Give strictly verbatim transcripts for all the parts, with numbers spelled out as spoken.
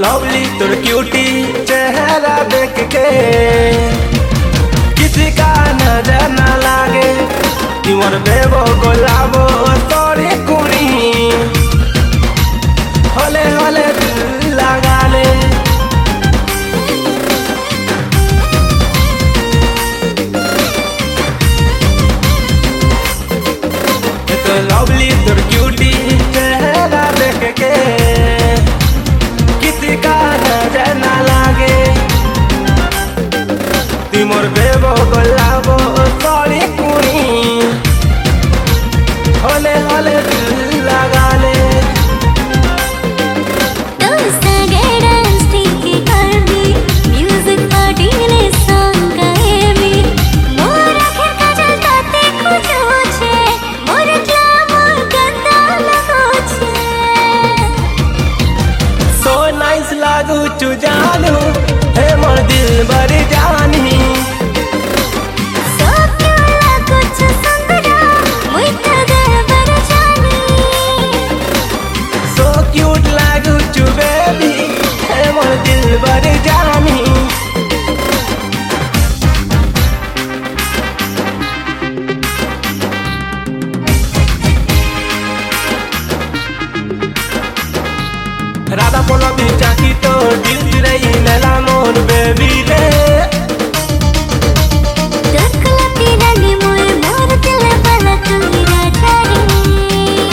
Lovely तोर cutie चेहरा देख के किसी का नजर न लागे। तुमर बेबो गुलाबो तोरी कुड़ी होले होले दिल लगा ले। तो लवली तोर क्यूटी चेहरा देख के किसी का नजर न लागे। तुमर बेबो गुलाबो तोरी कुड़ी होले होले दिल लगा ले। लागू चु जानू हे मोर दिल बर जानी। सो क्यों लागू चु सुंदरा मुई तो दिल बर जानी। सो क्यूट लागू चु बेबी हे मोर दिल बर जानी। राधा पोलो बीचा की तो दिल रही नला मोर बेबी रे। दुखलती रंगी मोर मोर दिल वाला तू राजा रे।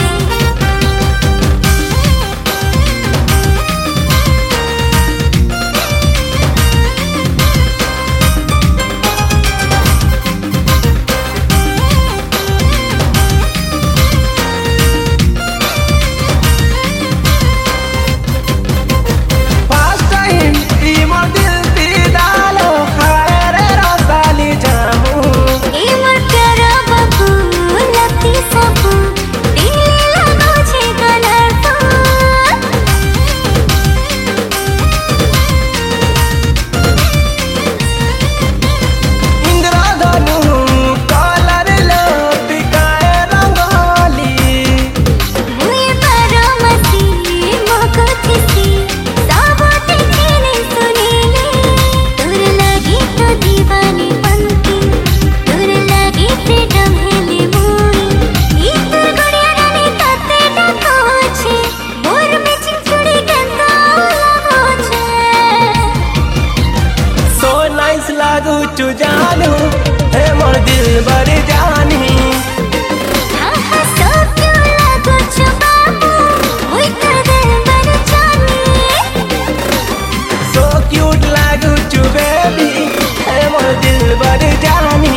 लागू चु जानू हे मोर दिल बर जानी। हाँ हाँ सो क्यों लागू चु बाबू मुई तो दिल बर जानी। सो क्यूट लागू चु बेबी हे मोर दिल बर जानी।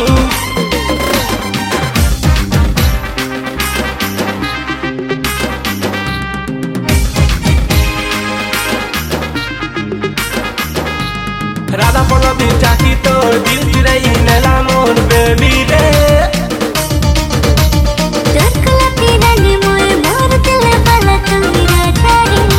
राधा पोलो बीचा की तो दिल रही नला मोर बेबी रे। दुखलती रंगी मोर मोर दिल वाला तू राजा रे।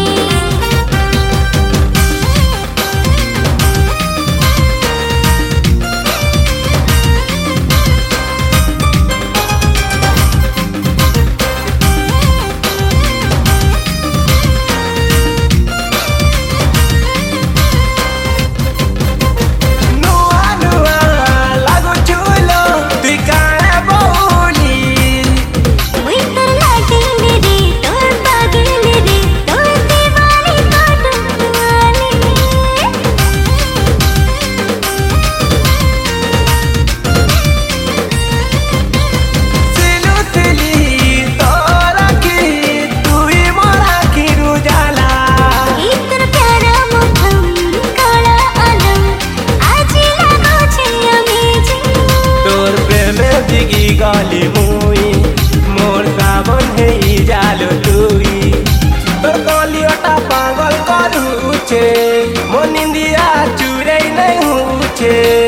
गाली मुई मोर सावन है जालो तुई तोर गाली ओटा पागल करू छे मोर निंदिया चुरे नहीं हुछे।